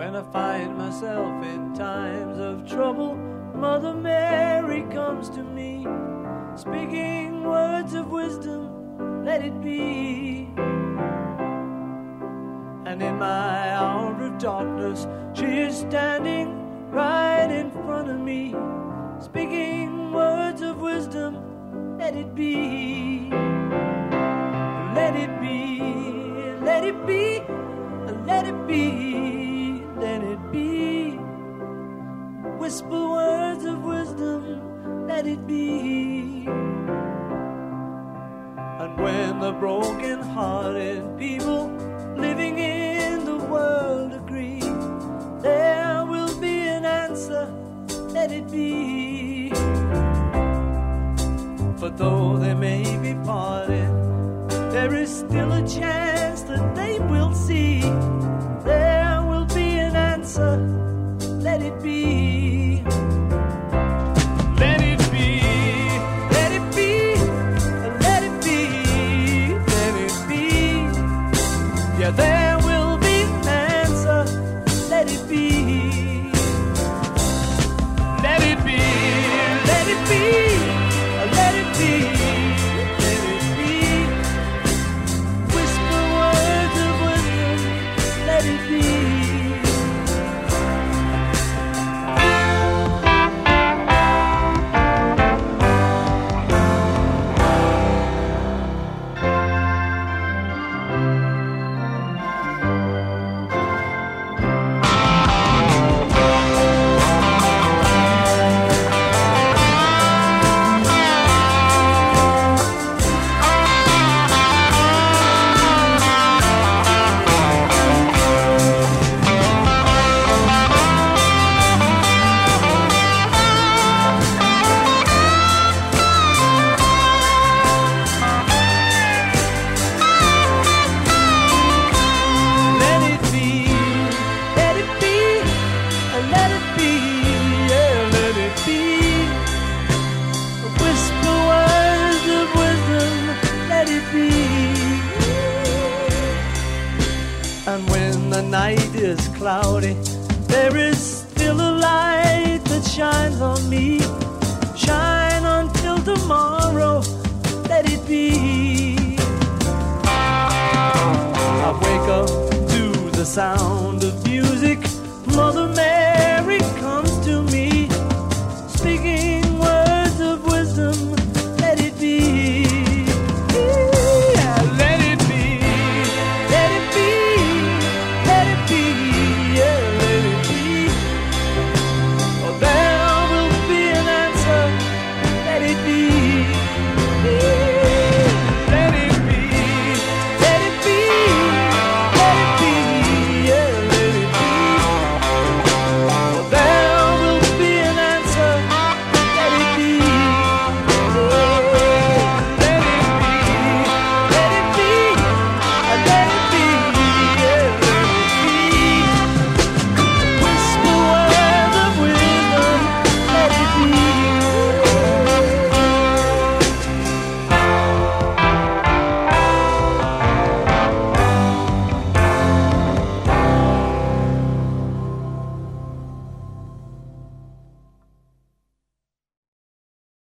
When I find myself in times of trouble, Mother Mary comes to me, speaking words of wisdom, let it be. And in my hour of darkness, she is standing right in front of me, speaking words of wisdom, let it be. Let it be, let it be, let it be, let it be. Whisper words of wisdom, let it be. And when the broken-hearted people living in the world agree, there will be an answer, let it be. But though they may be parted, there is still a chance that they will see. There will be an answer, let it be. Let it be, let it be, let it be, let it be. Yeah, there will be an answer, let it be. Let it be, let it be, let it be. And when the night is cloudy, there is